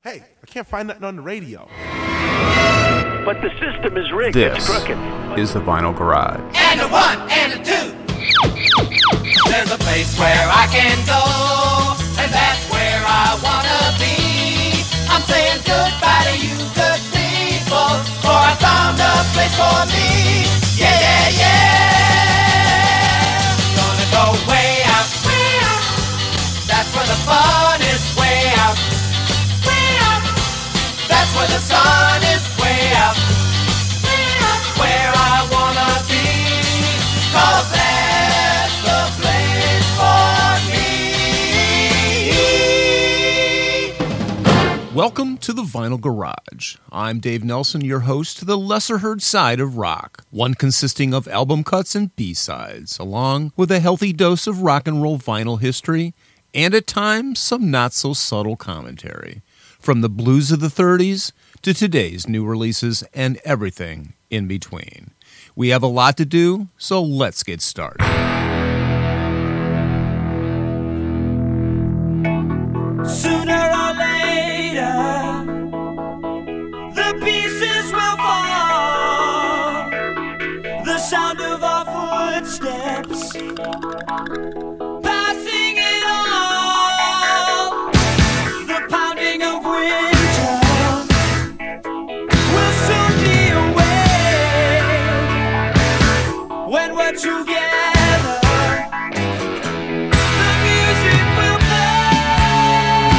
Hey, I can't find nothing on the radio. But the system is rigged. This it's crooked. is the Vinyl Garage. And a one and a two. There's a place where I can go, and that's where I wanna be. I'm saying goodbye to you good people, for I found a place for me. Yeah, yeah, yeah. Gonna go way out, way out. That's where the fun is, way out, way out. That's where the sun is, way out, way out. Where I wanna be, 'cause that's the place for me. Welcome to the Vinyl Garage. I'm Dave Nelson, your host to the lesser heard side of rock, one consisting of album cuts and B-sides, along with a healthy dose of rock and roll vinyl history, and at times some not-so-subtle commentary, from the blues of the 30s to today's new releases and everything in between. We have a lot to do, so let's get started. Sooner or later, the pieces will fall. The sound of our footsteps passing it all. The pounding of winter will soon be away. When we're together, the music will play.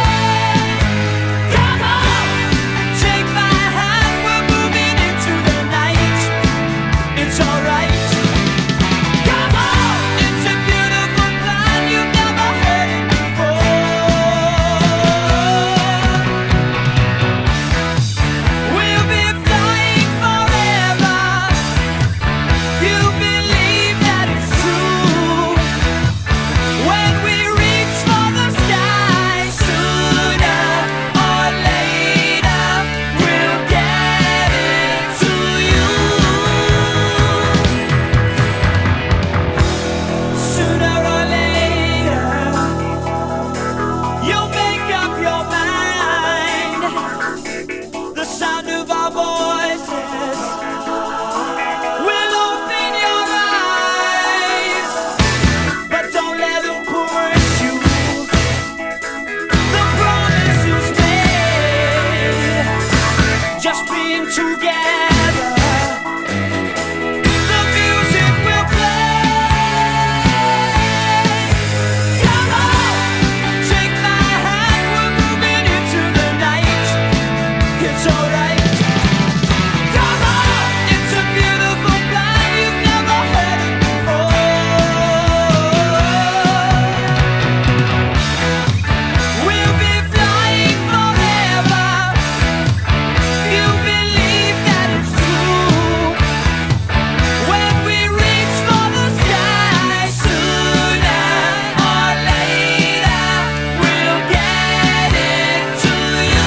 Come on, take my hand, we're moving into the night. It's alright. Come on, it's a beautiful plan, you've never heard it before. We'll be flying forever. You believe that it's true. When we reach for the sky, sooner or later, we'll get it to you. Sooner or later, you'll make up your mind. The sound of our voices will open your eyes, but don't let them push you. The promise is made, just being together. The music will play. Come on, take my hand, we're moving into the night. It's alright. Come on, it's a beautiful plan, you've never heard it before. We'll be flying forever. You believe that it's true. When we reach for the sky, sooner or later, we'll get it to you.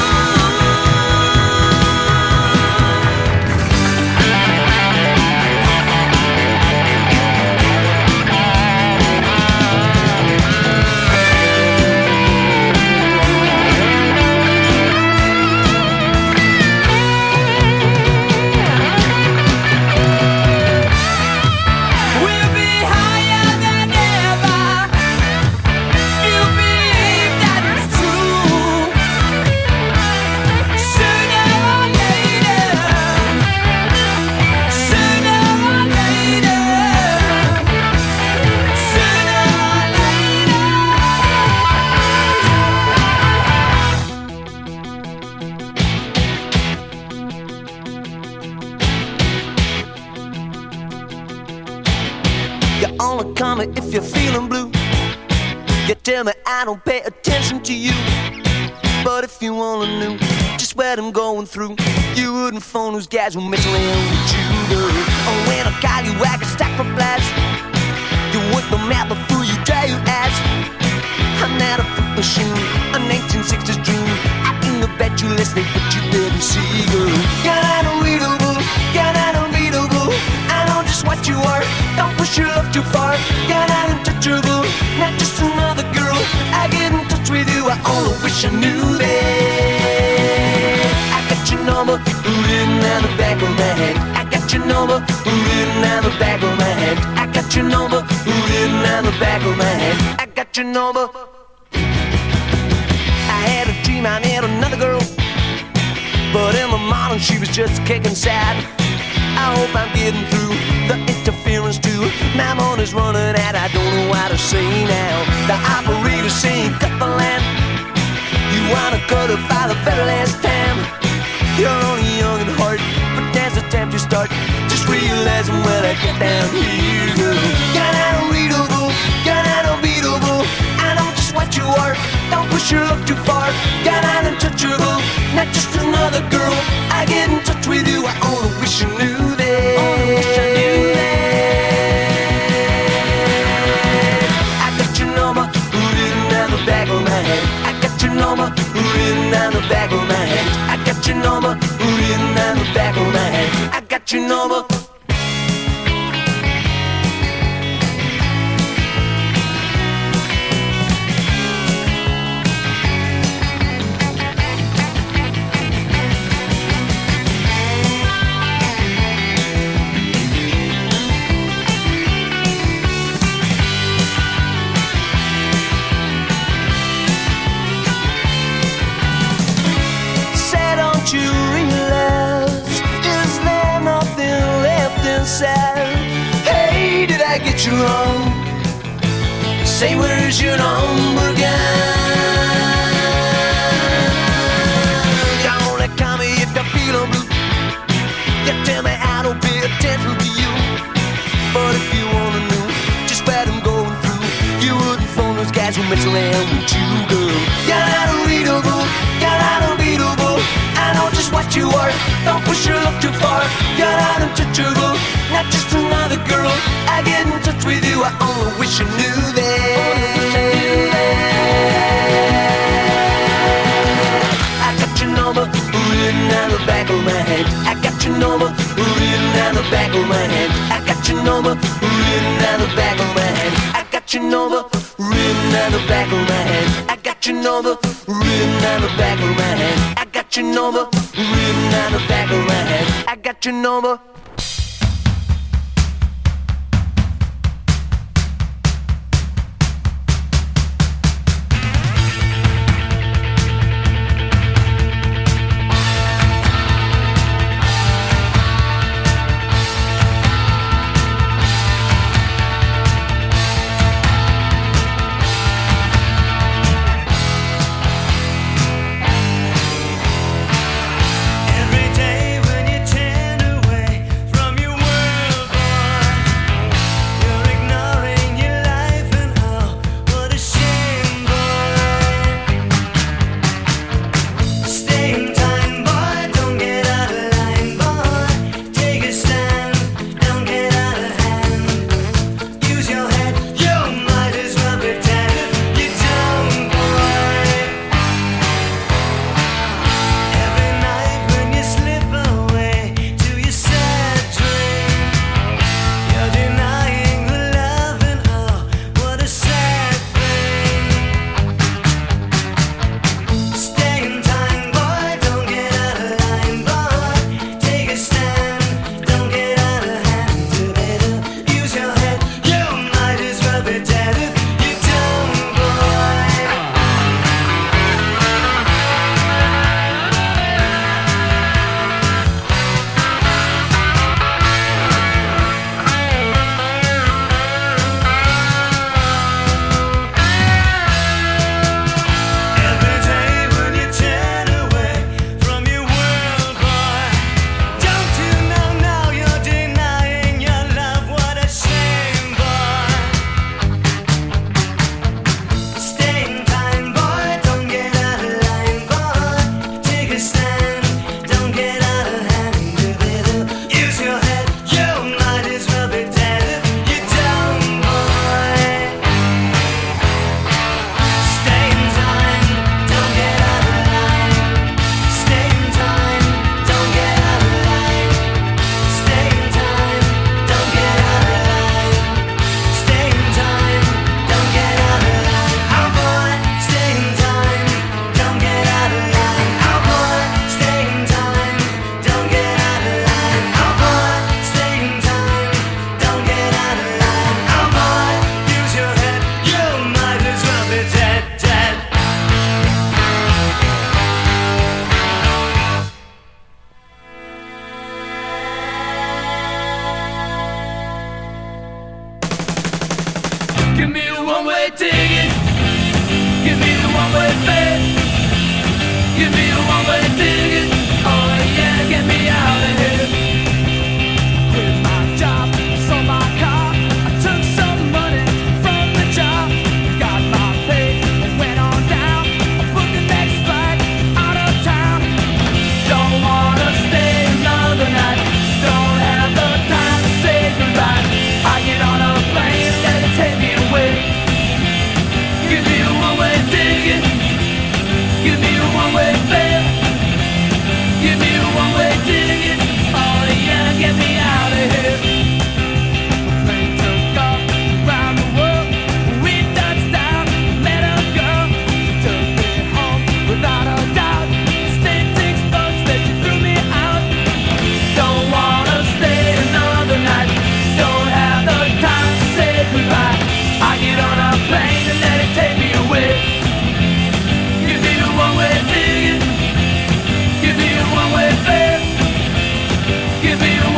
We'll be higher than ever. You believe that it's true. Sooner or later, sooner or later, sooner You only call me if you're feeling blue. You tell me I don't pay attention to you. But if you only knew just what I'm going through, you wouldn't phone those guys who mess around with you, girl. Oh, when I call you, I can stack for flash. You work no matter the fool you try your ass. I'm not a foot machine, a 1960s dream. I can bet you listening, but you didn't see, girl. You're not unreadable, you're not unbeatable. I know just what you are, don't push your love too far. You're not untouchable, not just another girl. I get in touch with you, I only wish I knew that. number written on the back of my hand. I got your number written on the back of my hand. I got your number written on the back of my hand. I got your number. I had a dream I met another girl, but in the morning she was just kicking sad. I hope I'm getting through the interference too. My money's running out, I don't know what to say now. The operator's saying cut the line. You wanna cut it by the very last time. You're only young at heart, but now's the time to start. Just realizing when I get down here, girl. You're not unreadable, you're not unbeatable. I know just what you are, don't push your love too far. You're not untouchable, not just another girl. I get in touch with you, I only wish you knew that. Only wish I knew that. I got your number written on the back of my head. I got your number written on the back of my head. I got your number written on the back of my head. I got your number. You realize, is there nothing left inside? Hey, did I get you wrong? Say, where's your number gone? You only call me if you're feeling blue. You tell me I don't pay attention to you. But if you wanna know just what I'm going through, you wouldn't phone those guys who mess around with you, girl. You're not unreadable, you're not unbeatable. I know just what you are, don't push your love too far. You're not untouchable, not just another girl. I get in touch with you, I only wish you knew that. I got your number written on the back of my head. I got your number written on the back of my head. I got your number written on the back of my head. I got your number written on the back of my head. I got your number written on the back of my head. I got your number written on the back of my head. I got your number. Every day when you turn away,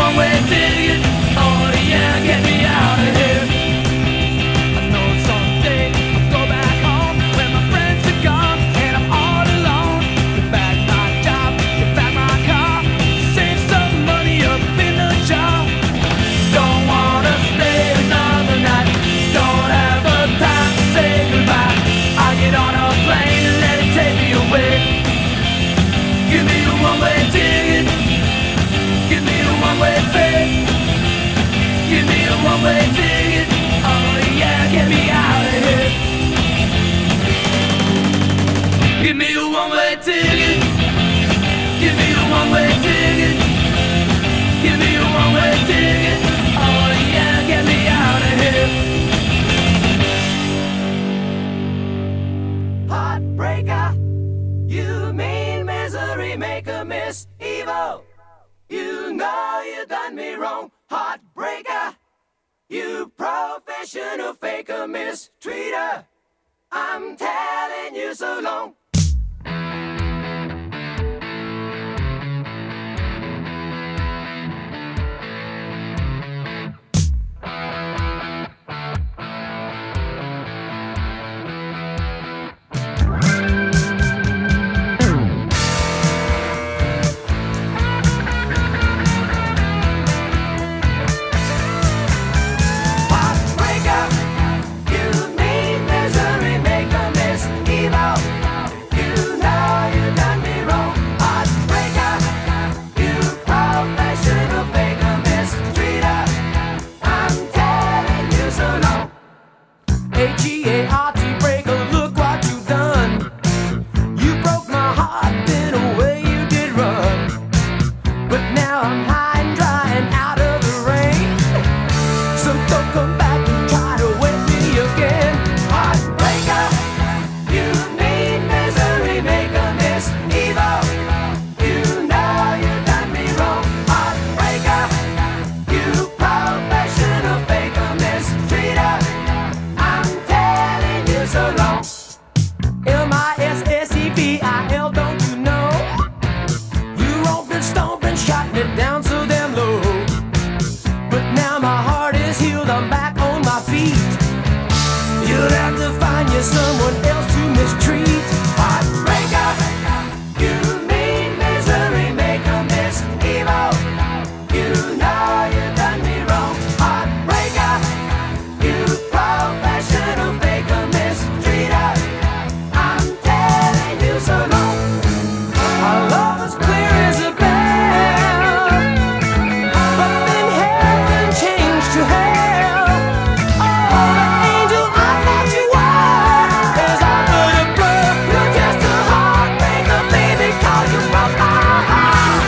one-way ticket. Oh yeah, get me out of here. I know someday I'll go back home where my friends are gone and I'm all alone. Get back my job, get back my car, save some money up in the jar. Don't wanna stay another night, don't have the time to say goodbye. I get on a plane and let it take me away. Give me a one-way ticket, give me a one-way fare, give me a one-way ticket. Oh yeah, get me out of here. Give me a one-way ticket, give me a one-way ticket, give me a one-way ticket. Oh yeah, get me out of here. Heartbreaker, you mean misery maker, Miss Evil. You know you done me wrong. Heartbreaker, you professional faker, mistreater. I'm telling you so long. Heartbreaker, you mean misery maker, Miss Evil. You know you done me wrong. Heartbreaker, you professional faker, mistreater. I'm telling you so long. H-E-A-R-T breaker, look what you done. You broke my heart in a way you did run. But now I'm high and dry and out of the rain. So don't come back and try to wake me again. Heartbreaker, you mean misery maker, Miss Evil. You know you done me wrong. Heartbreaker, you professional faker, mistreater. I'm telling you so long. M-I-S-S-E-V-I-L, don't you know? You romped and stomped and shot me down so damn low. But now my heart is healed, I'm back on my feet. You'll have to find you someone else to mistreat. Heartbreaker, you mean misery maker, Miss Evil. You know you done me wrong. Heartbreaker, you professional faker, mistreater. I'm telling you so long. Our love is clear as a bell, but then heaven changed to hell. Oh, the angel I thought you were is under the blur. You're just a heartbreaker, baby, 'cause you broke my heart.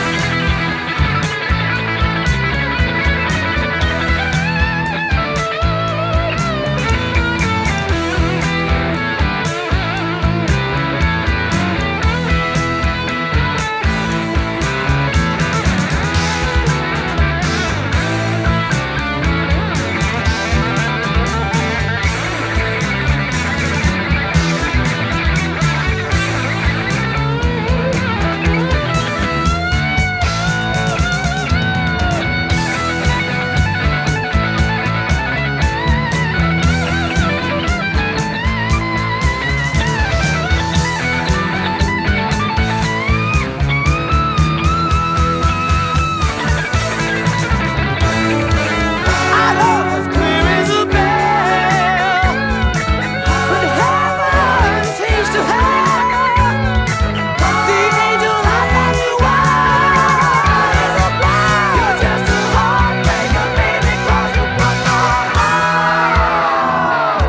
Our love is clear as a bell, but heaven changed to hell. The angel I thought you were is a blur. You're just a heartbreaker, baby, 'cause you broke my heart.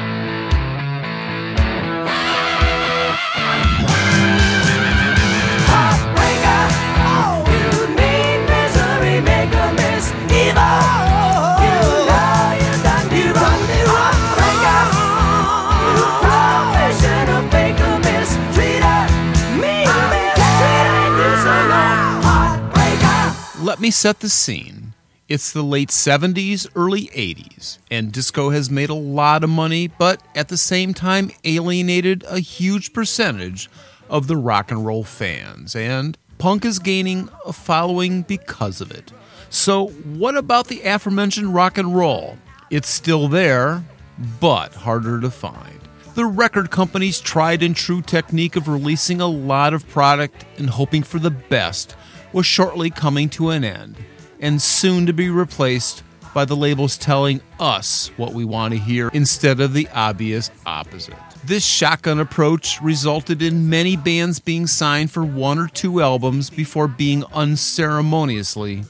Heartbreaker, you mean misery maker, Miss Evil. You know you done me wrong. Heartbreaker, you professional faker, mistreater. Me, mistreating you so long. Heartbreaker. Let me set the scene. It's the late 70s, early 80s, and disco has made a lot of money, but at the same time alienated a huge percentage of the rock and roll fans. And punk is gaining a following because of it. So what about the aforementioned rock and roll? It's still there, but harder to find. The record company's tried and true technique of releasing a lot of product and hoping for the best was shortly coming to an end, and soon to be replaced by the labels telling us what we want to hear instead of the obvious opposite. This shotgun approach resulted in many bands being signed for 1 or 2 albums before being unceremoniously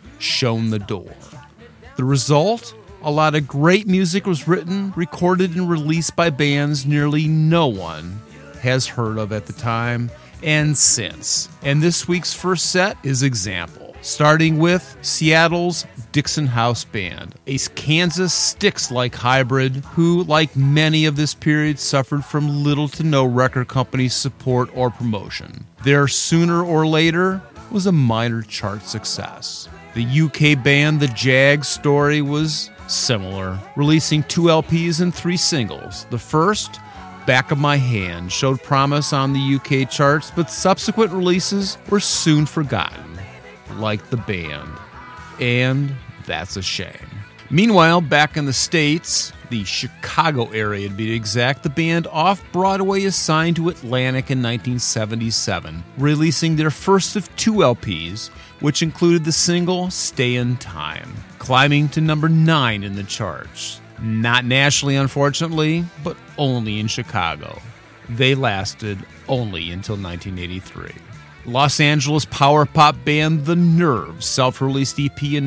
shown the door. The result? A lot of great music was written, recorded, and released by bands nearly no one has heard of at the time and since. And this week's first set is example, starting with Seattle's Dixon House Band, a Kansas Styx-like hybrid who, like many of this period, suffered from little to no record company support or promotion. Their Sooner or Later was a minor chart success. The UK band The Jags' story was similar, releasing 2 LPs and 3 singles. The first, Back of My Hand, showed promise on the UK charts, but subsequent releases were soon forgotten, like the band. And that's a shame. Meanwhile, back in the States, the Chicago area to be exact, the band Off-Broadway is signed to Atlantic in 1977, releasing their first of 2 LPs, which included the single Stay in Time, climbing to number 9 in the charts. Not nationally, unfortunately, but only in Chicago. They lasted only until 1983. Los Angeles power pop band The Nerves' self-released EP in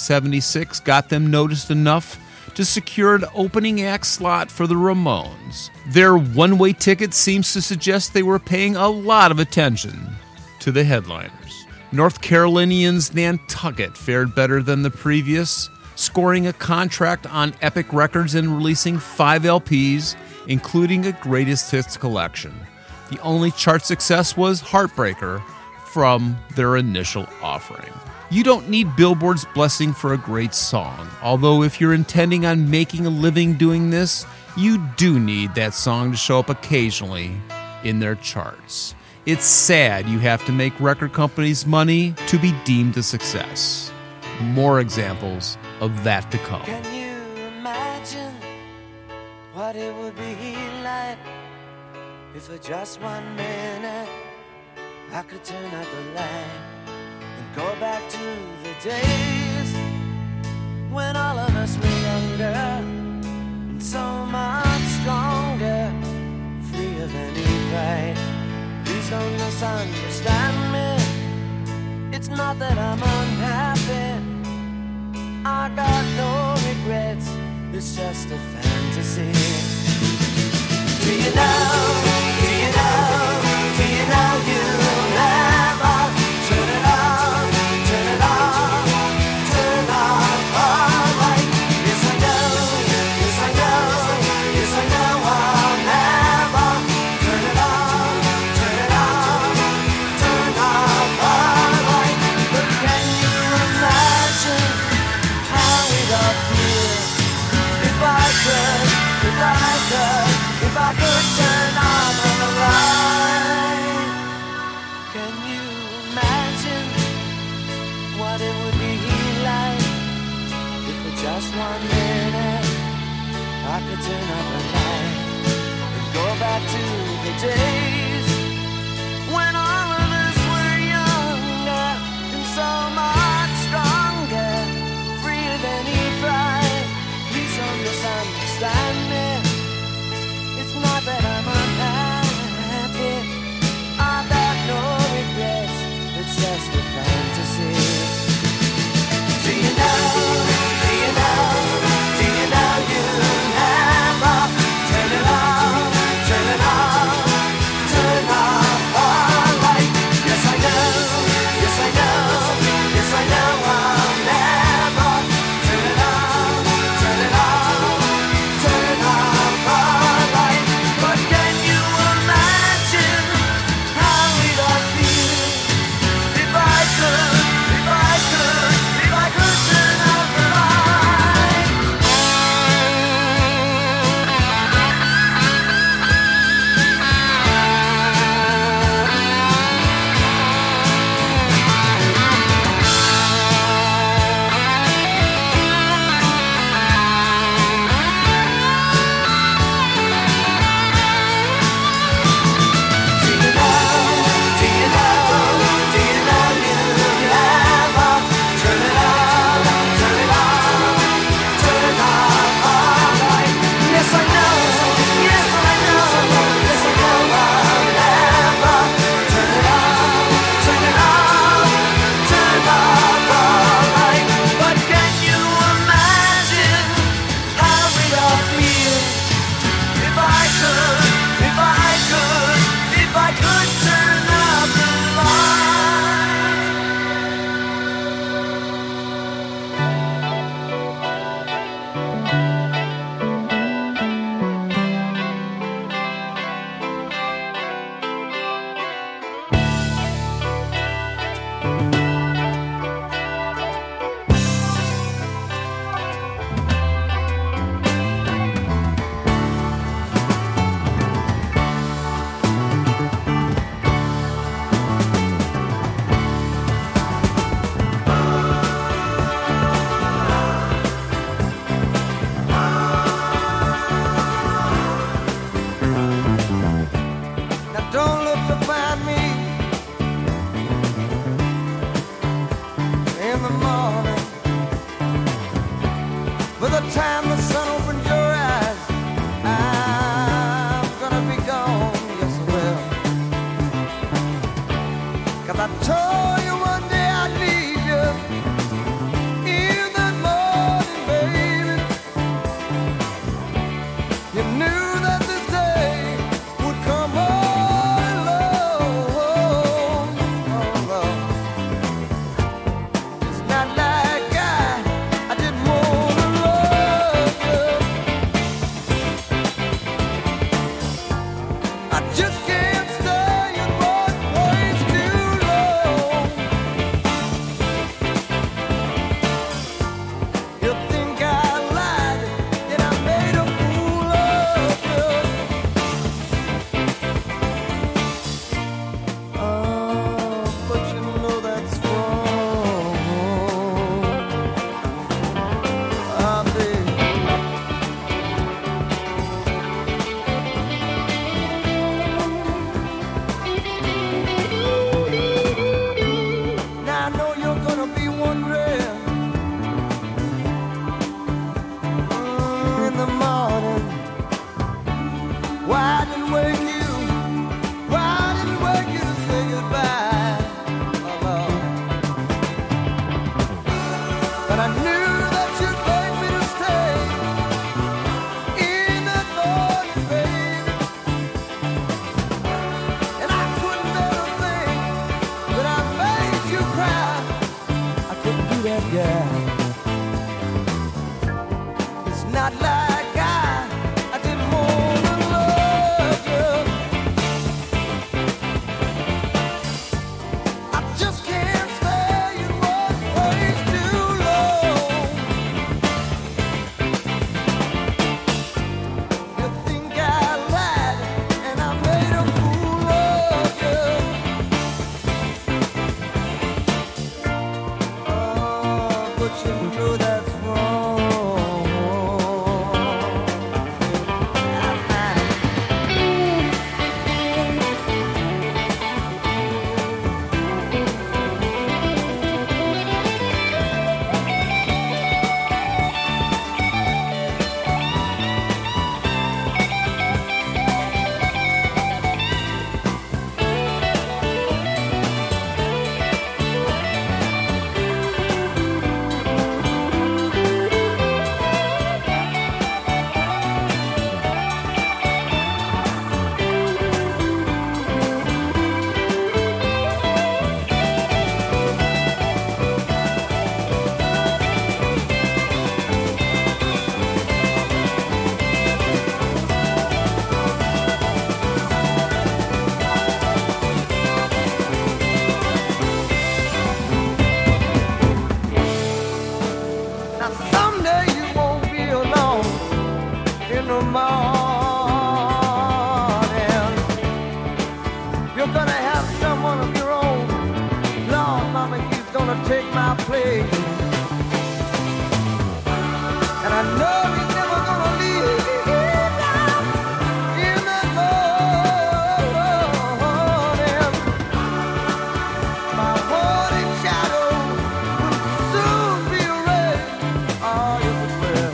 1976 got them noticed enough to secure an opening act slot for the Ramones. Their one-way ticket seems to suggest they were paying a lot of attention to the headliners. North Carolinians Nantucket fared better than the previous, scoring a contract on Epic Records and releasing 5 LPs, including a greatest hits collection. The only chart success was Heartbreaker from their initial offering. You don't need Billboard's blessing for a great song, although if you're intending on making a living doing this, you do need that song to show up occasionally in their charts. It's sad you have to make record companies money to be deemed a success. More examples of that to come. Can you imagine what it would be like if for just 1 minute I could turn out the light and go back to the days when all of us were younger and so much stronger, free of any pride. Please don't misunderstand me. It's not that I'm unhappy, I got no regrets, it's just a fantasy. Do you know, do you know, do you know you'll never turn it on, turn it on, turn on all right. Yes I know, yes I know, yes I know I'll never turn it on, turn it on, turn on all right. But can you imagine how we'd all feel if I could, if I could, if I could turn on the light? Can you imagine what it would be like if for just 1 minute I could turn on the light and go back to the days when all of us were younger and so much stronger, free of any pride. Please don't misunderstand me. It's not that I'm unhappy, I've got no regrets, it's just a fantasy. Do you know, do you know, do you know you'll never turn it on, turn it on, turn 'Cause I told you one day I'd need you in the morning, baby. You knew that this day would come all alone. Oh, Lord. It's not like I didn't want to love you. I just can't stay in one place too long. You think I lied, that I made a fool of you. Oh, but you know that's wrong. Ah, baby. Now I know you're gonna be wondering in the morning why I didn't wake you, why I didn't wake you to say goodbye, my love. But I knew that you'd beg me to stay in that morning, baby. And I couldn't bear to think that I made you cry. I couldn't do that, yeah. It's not like I didn't want to love you. I just can't stay in one place too long. You think I lied and I made a fool of you. Oh, but you know that's wrong. Now someday you won't be alone in the morning. You're gonna have someone of your own. Lord, Mama, he's gonna take my place. And I know he's never gonna leave you down in the morning. My haunted shadow will soon be erased. Oh, yes, it will.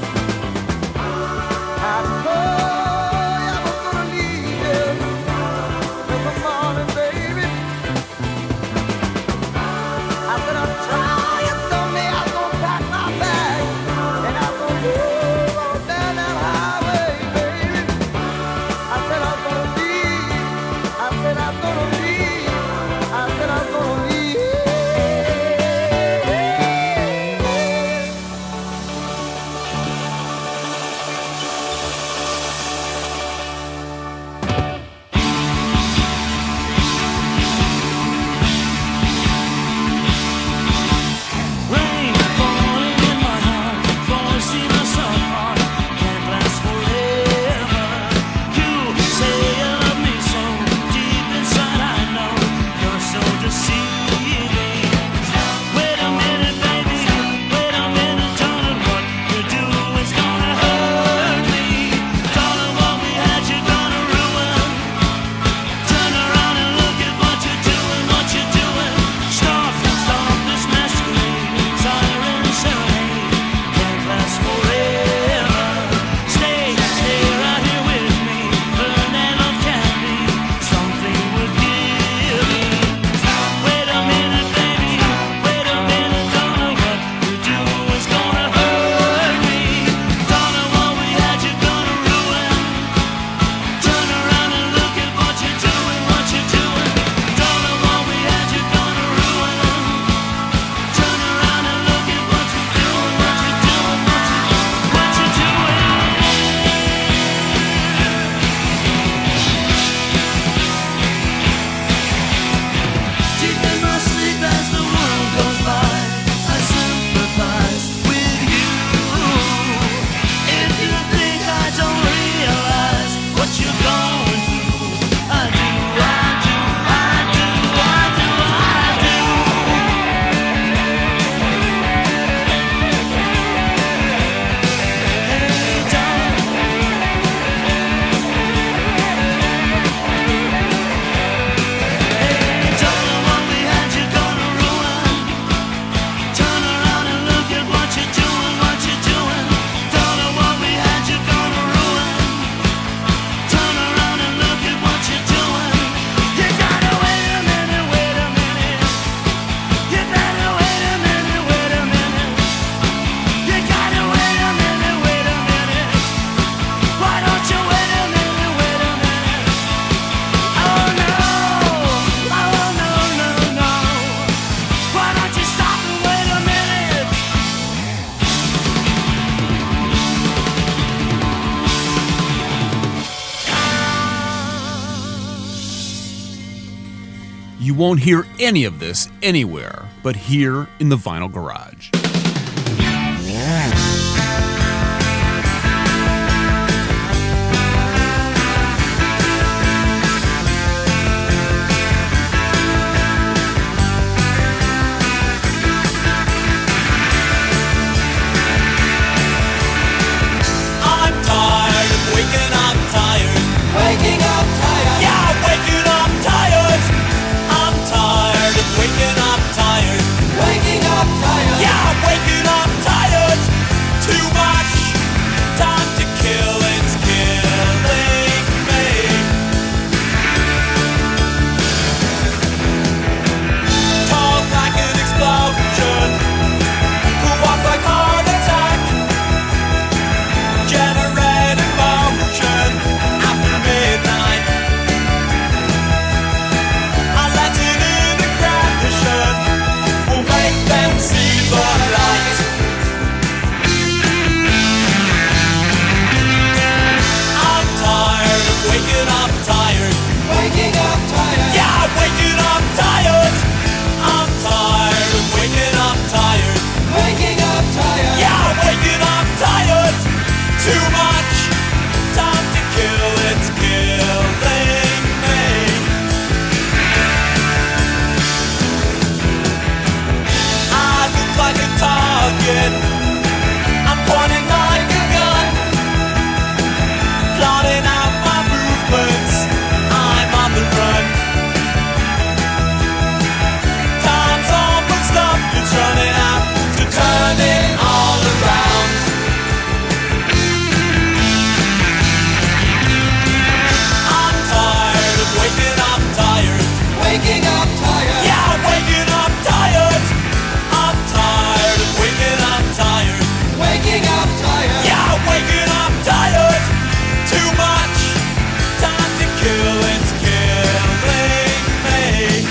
I told you I was gonna leave you in the morning, baby. I said I'll try you someday. I'm gonna pack my bag and I'm gonna move on down that highway, baby. I said I'm gonna leave. I said I'm gonna leave. I said I'm gonna leave. You won't hear any of this anywhere but here in the Vinyl Garage. Waking up tired. Yeah, waking up tired. I'm tired of waking up tired. Waking up tired. Yeah, waking up tired. Too much time to kill. It's killing me. Talk like an explosion. Walk like heart attack. Generate emotion. Midnight, I let it in the gravity. We'll make them see the light. I'm tired of waking up tired. Waking up tired. Yeah, waking up tired. I'm tired of waking up tired. Waking up tired. Yeah, waking up tired. Too much time to kill. It's killing me. I look like a target. I'm pointing like a gun, plotting out my movements. I'm on the run. Time's almost up. It's running out to turn it all around. Waking up tired. Waking up tired. Yeah, waking up tired. I'm tired of waking up tired. Waking up tired. Yeah, waking up tired. Too much time to kill. It's killing me.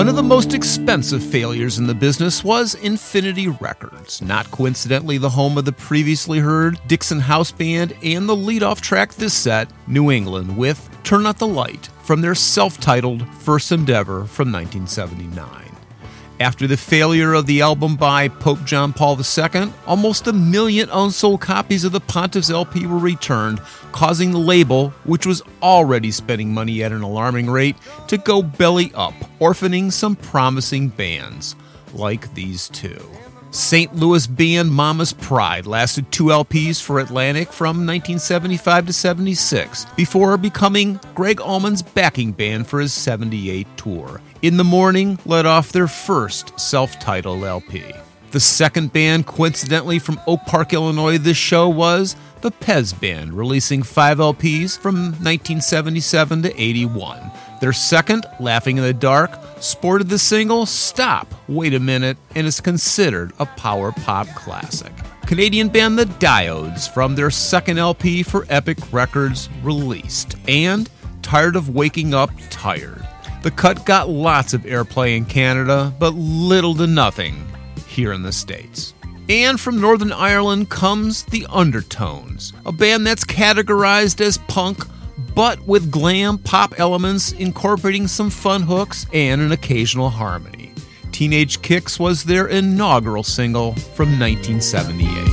One of the most expensive failures in the business was Infinity Records, not coincidentally the home of the previously heard Dixon House Band and the lead-off track this set, New England, with Turn Out the Light from their self-titled first endeavor from 1979. After the failure of the album by Pope John Paul II, almost 1 million unsold copies of the Pontiffs LP were returned, causing the label, which was already spending money at an alarming rate, to go belly up, orphaning some promising bands, like these two. St. Louis band Mama's Pride lasted 2 LPs for Atlantic from 1975 to 76, before becoming Greg Allman's backing band for his 78 tour. In the Morning led off their first self-titled LP. The second band, coincidentally from Oak Park, Illinois, this show was the Pez Band, releasing 5 LPs from 1977 to 81. Their second, Laughing in the Dark, sported the single Stop, Wait a Minute, and is considered a power pop classic. Canadian band The Diodes from their second LP for Epic Records released, and Tired of Waking Up Tired. The cut got lots of airplay in Canada, but little to nothing here in the States. And from Northern Ireland comes The Undertones, a band that's categorized as punk, but with glam pop elements incorporating some fun hooks and an occasional harmony. Teenage Kicks was their inaugural single from 1978.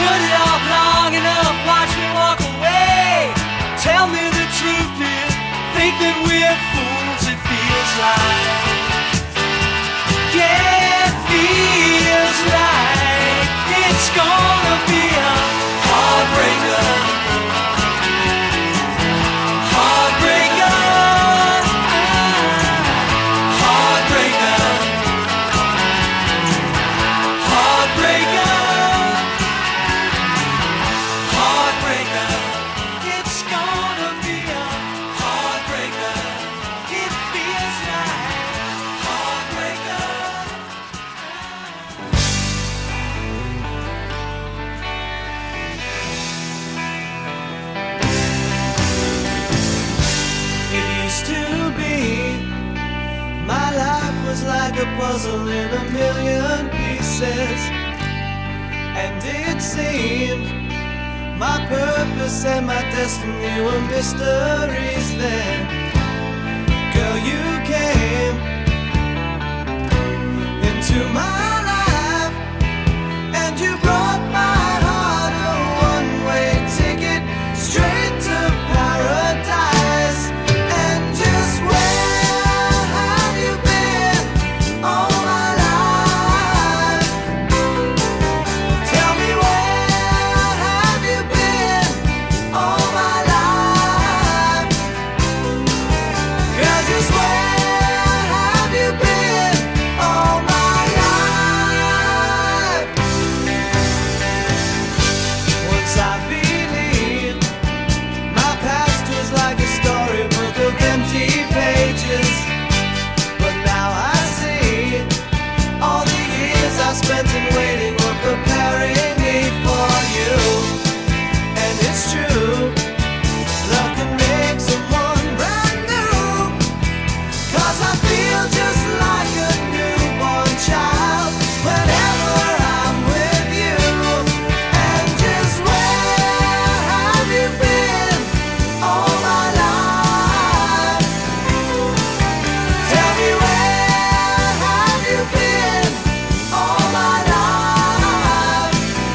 put it off long enough, watch me walk away. Tell me the truth, dear, think that we're fools, it feels like. Yeah, it feels like it's gonna be a heartbreaker. Heartbreaker. Heartbreaker. Heartbreaker. Heartbreaker. It's gonna be a heartbreaker. It feels like heartbreaker. It used to be my life was like a puzzle in a million pieces, and it seemed my purpose and my destiny were mysteries then. Girl, you came into my life, and you brought my heart a one-way ticket straight to paradise. And just where have you been all my life? Tell me, where have you been all my life? Girl, just where have you been all my life? Once I believed my past was like a storybook of empty pages, but now I see all the years I spent in waiting were preparing me for you. And it's true, love can make someone brand new, 'cause I feel just like a newborn child whenever I'm with you. And just where have you been all my life? Tell me, where have you been all my life?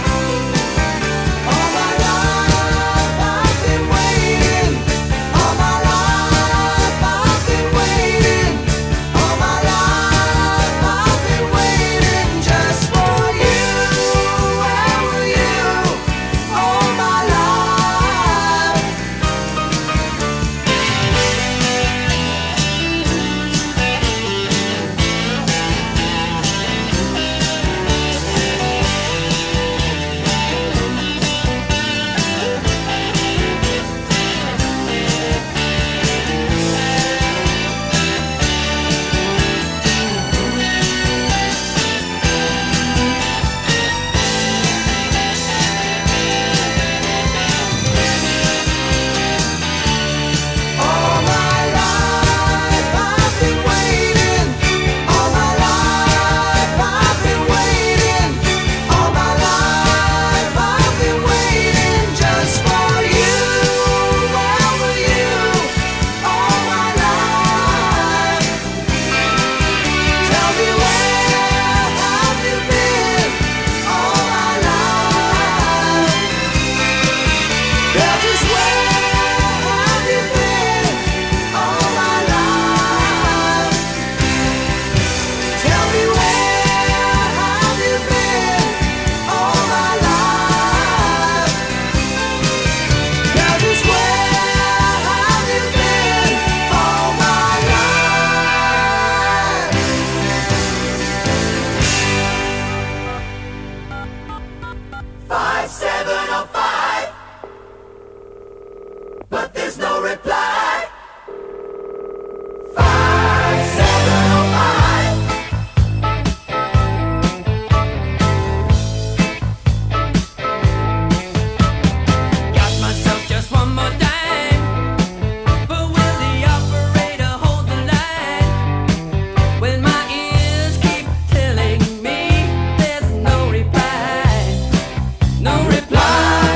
All my life I've been waiting. All my life I've been waiting. All my life I've been waiting just for you. Where were you all my life? All my life I've been waiting. All my life I've been waiting. All my life I've been waiting just for you. Where were you all my life? Tell me, where have you been all my life? Girl, just where have you been all my life? Tell me, where have you been all my life? Girl, just where have you been all my life? 5705, but there's no reply. 5705. Got myself just one more dime, but will the operator hold the line when my ears keep telling me there's no reply? No reply.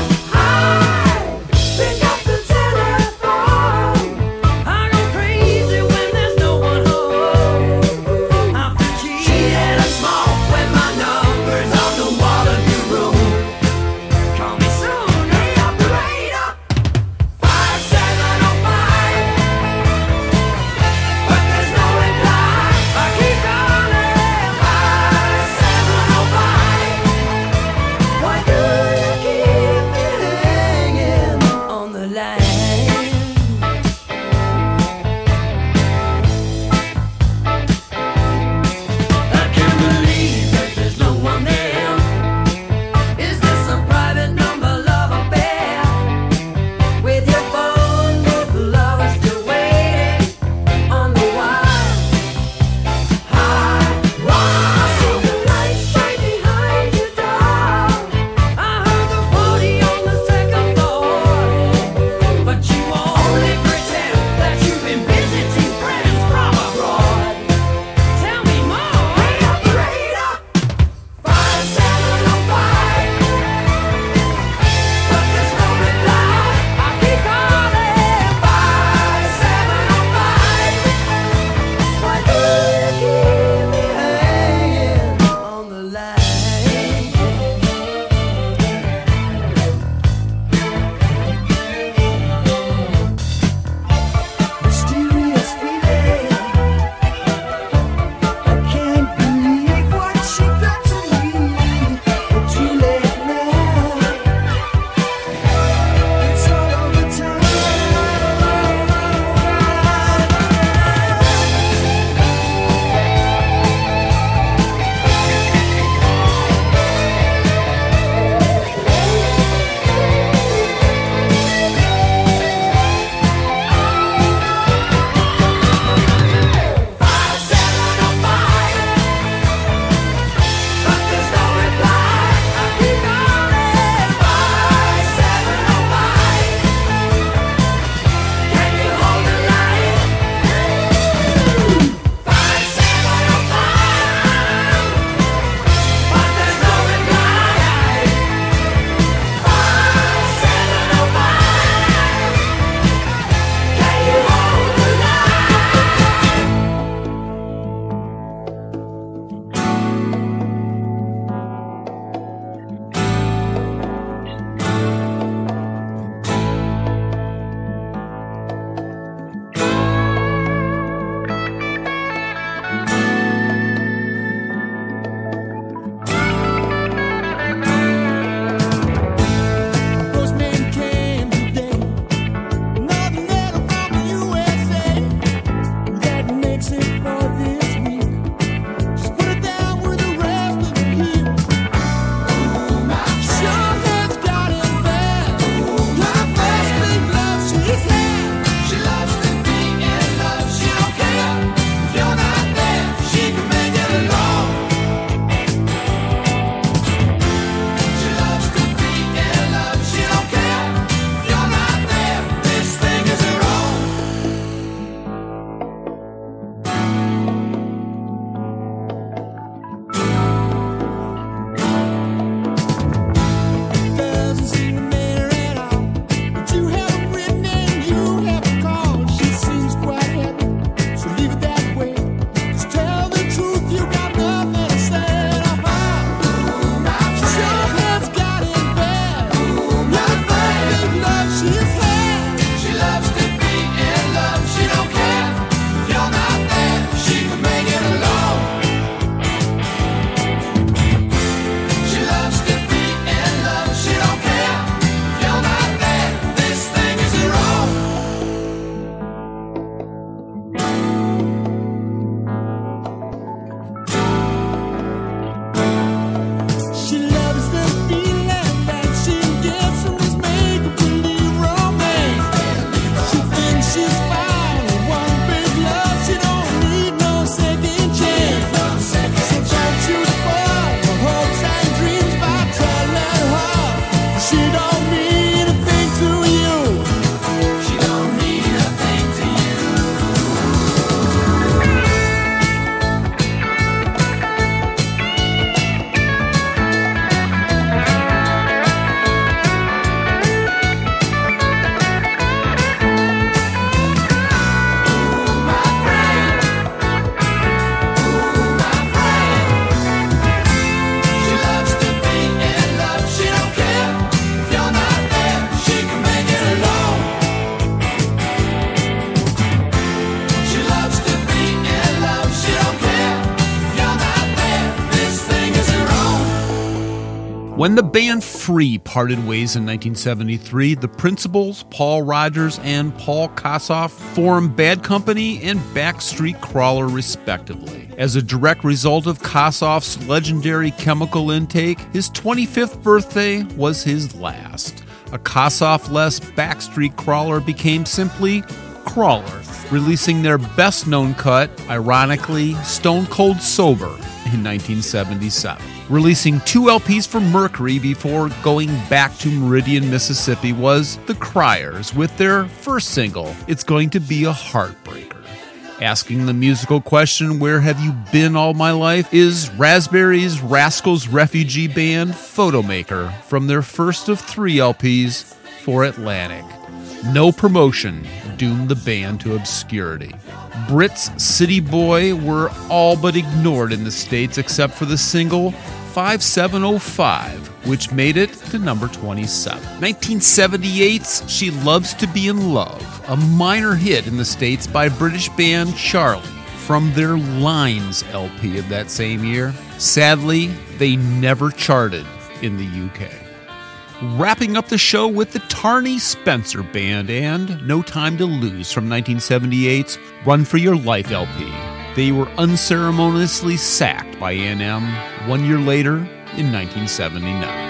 When the band Free parted ways in 1973, the principals, Paul Rodgers and Paul Kossoff, formed Bad Company and Backstreet Crawler, respectively. As a direct result of Kossoff's legendary chemical intake, his 25th birthday was his last. A Kossoff-less Backstreet Crawler became simply Crawler, releasing their best-known cut, ironically, Stone Cold Sober, in 1977. Releasing 2 LPs for Mercury before going back to Meridian, Mississippi was The Criers with their first single, It's Going to Be a Heartbreaker. Asking the musical question, where have you been all my life, is Raspberries Rascals refugee band Photomaker from their first of 3 LPs for Atlantic. No promotion doomed the band to obscurity. Brit's City Boy were all but ignored in the States except for the single 5705, which made it to number 27. 1978's She Loves to Be in Love, a minor hit in the States by British band Charlie from their Lines LP of that same year. Sadly, they never charted in the UK. Wrapping up the show with the Tarney Spencer Band and No Time to Lose from 1978's Run for Your Life LP. They were unceremoniously sacked by A&M 1 year later in 1979.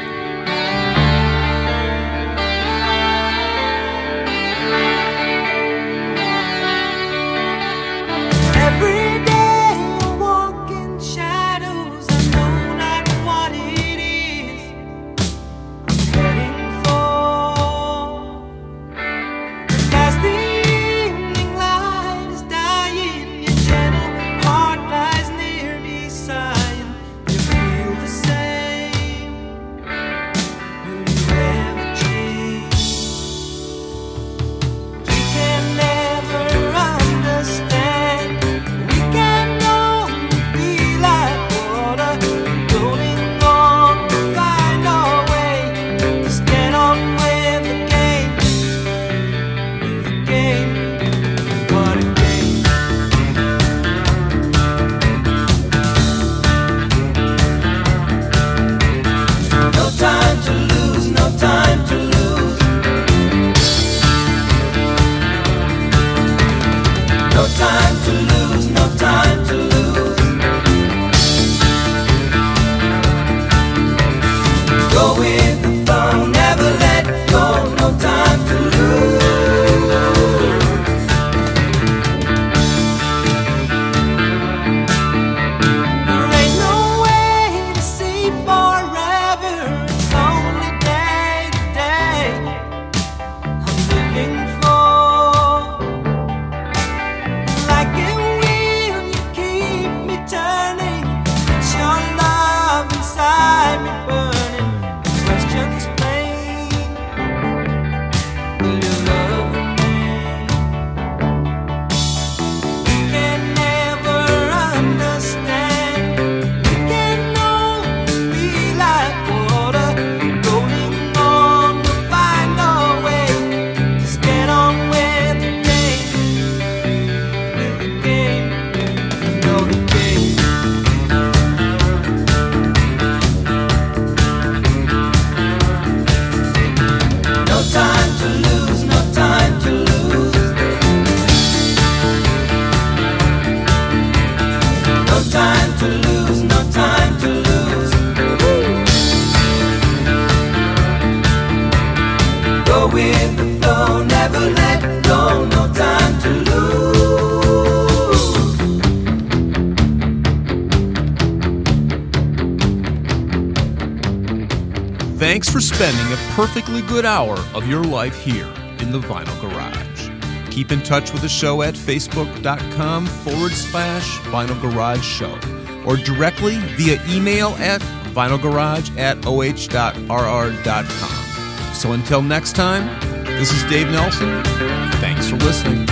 With the flow, never let go, no time to lose. Thanks for spending a perfectly good hour of your life here in the Vinyl Garage. Keep in touch with the show at facebook.com/Vinyl Garage Show or directly via email at vinylgarage@oh.rr.com. So until next time, this is Dave Nelson. Thanks for listening.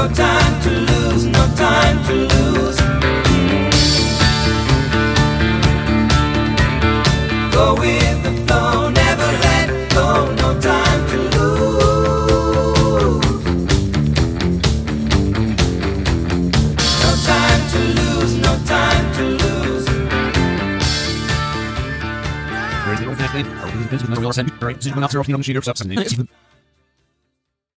No time to lose, no time to lose. Go with the flow, never let go, no time to lose. No time to lose, no time to lose. Where's the